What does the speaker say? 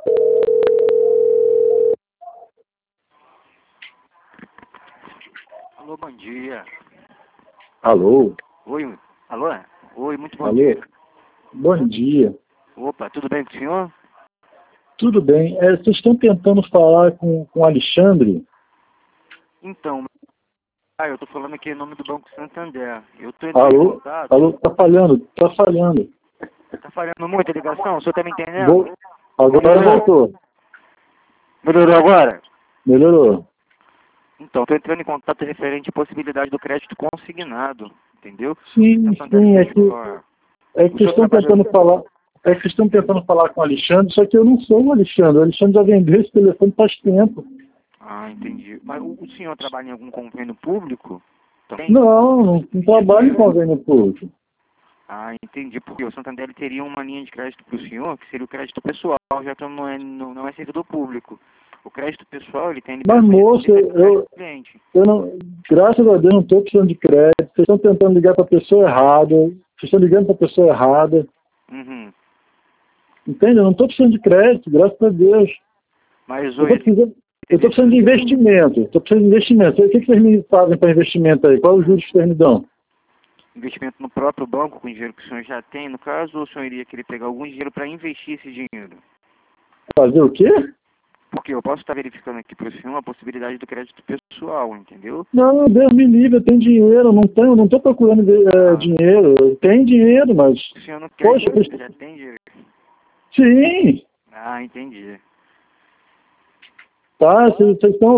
Alô, bom dia. Alô? Oi, alô? Oi, muito bom Alô? dia. Bom dia. Opa, tudo bem com o senhor? Tudo bem. Vocês estão tentando falar com o Alexandre? Então, eu tô falando aqui em nome do Banco Santander. Eu tô entrando em Alô? contato. Alô? Tá falhando, tá falhando. Tá falhando muito a ligação? O senhor tá me entendendo? Agora voltou. Melhorou agora? Melhorou. Então, tô entrando em contato referente à possibilidade do crédito consignado, entendeu? Sim, Santander sim, fechou é que O vocês senhor estão trabalhou... tentando falar. É que vocês estão tentando falar com o Alexandre, só que eu não sou o Alexandre. O Alexandre já vendeu esse telefone faz tempo. Ah, entendi. Mas o senhor trabalha em algum convênio público? Também? Não trabalho em convênio público. Ah, entendi. Porque o Santander ele teria uma linha de crédito para o senhor, que seria o crédito pessoal, já que não é servidor público. O crédito pessoal, ele tem Mas, liberação moço, de crédito do cliente. eu não, graças a Deus, não estou precisando de crédito. Vocês estão tentando ligar para a pessoa errada. Vocês estão ligando para a pessoa errada. Uhum. Entende? Eu não estou precisando de crédito, graças a Deus. Mas Eu hoje, estou precisando de investimento. Estou precisando de investimento. O que vocês me fazem para investimento aí? Qual é o juros que vocês me dão? investimento no próprio banco, com o dinheiro que o senhor já tem, no caso, ou o senhor iria querer pegar algum dinheiro para investir esse dinheiro? Fazer o quê? Porque eu posso estar verificando aqui para o senhor a possibilidade do crédito pessoal, entendeu? Não, Deus me livre, eu tenho dinheiro. Não estou procurando dinheiro. Eu tenho dinheiro, mas... O senhor não quer Poxa, dinheiro, já tem dinheiro. sim. Ah, entendi. Tá, vocês estão